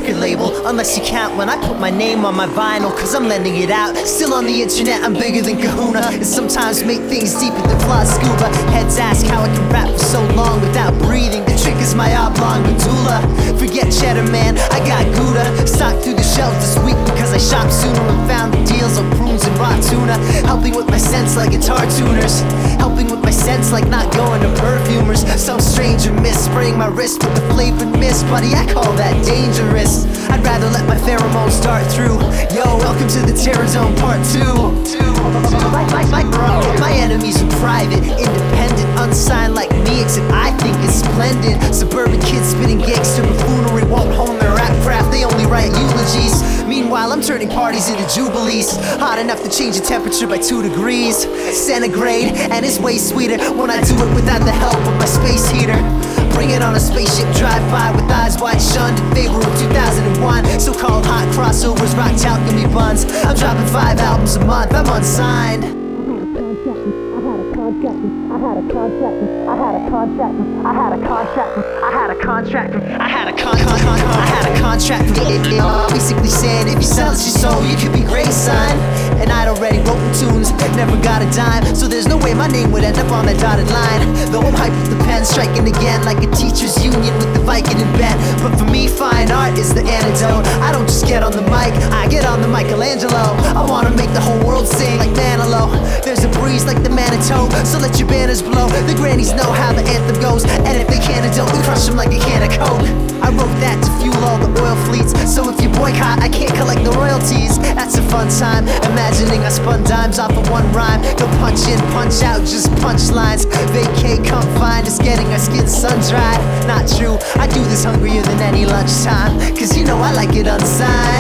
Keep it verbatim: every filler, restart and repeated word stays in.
record label, unless you count when I put my name on my vinyl, cause I'm lending it out. Still on the internet, I'm bigger than Kahuna, and sometimes make things deeper than flawed scuba. Heads ask how I can rap for so long without breathing. The trick is my oblong medulla. Forget cheddar man, I got Gouda. Stocked through the shelves this week because I shopped sooner and found the deals on prunes and raw tuna. Helping with my sense like guitar tuners, helping with my sense like not going to perfumers. Some stranger miss spraying my wrist with the flavored mist, buddy, I call that dangerous. I'd rather let my pheromones start through. Yo, welcome to the Terror Zone Part two. My, my, my, my enemies are private, independent, unsigned like me, except I think it's splendid. Suburban kids spitting gangster buffoonery won't hone their rap craft, they only write eulogies. Meanwhile, I'm turning parties into jubilees, hot enough to change the temperature by two degrees centigrade, and it's way sweeter when I do it without the help of my space heater. Bring it on a spaceship, drive by with eyes wide shunned in favor of two thousand one. So-called hot crossovers, rock talcum buns. I'm dropping five albums a month, I'm unsigned. I had a contract, I had a contract, I had a contract, I had a contract, I had a contract, I had a contract. Basically saying if you sell us your soul, you could be great, son. And I'd already wrote the tunes, never got a dime, so there's no way my name would end up on that dotted line. Though I'm hyped with the pen, striking again like a teacher's union with the Viking in bed. But for me, fine art is the antidote. I don't just get on the mic, I get on the Michelangelo. I wanna make the whole world sing like Manilow. There's a breeze like the Manitou, so let your banners blow. The grannies know how the anthem goes, and if they can't don't, we crush them like a can of Coke. I wrote that to fuel all the oil fleets, so if you boycott, I can't collect the royalties. That's a fun time, imagining I spun dimes off of one rhyme. Don't punch in, punch out, just punchlines. Vacate, come find us, getting our skin sun-dried. Not true, I do this hungrier than any lunchtime, cause you know I like it unsigned.